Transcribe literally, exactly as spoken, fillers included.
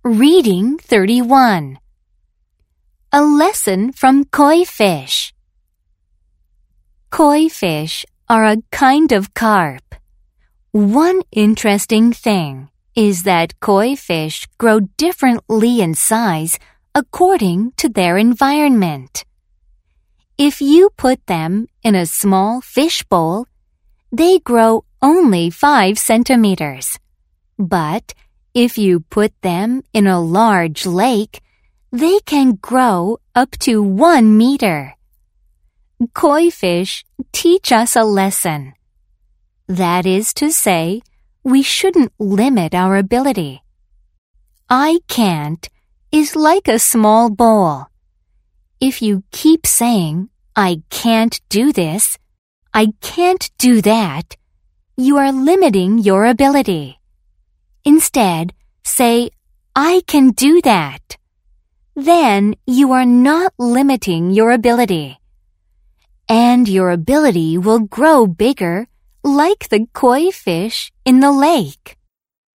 Reading thirty-one. A lesson from koi fish. Koi fish are a kind of carp. One interesting thing is that koi fish grow differently in size according to their environment. If you put them in a small fish bowl, they grow only five centimeters. But if you put them in a large lake, they can grow up to one meter. Koi fish teach us a lesson. That is to say, we shouldn't limit our ability. I can't is like a small bowl. If you keep saying, I can't do this, I can't do that, you are limiting your ability. Instead, say, I can do that. Then you are not limiting your ability. And your ability will grow bigger like the koi fish in the lake.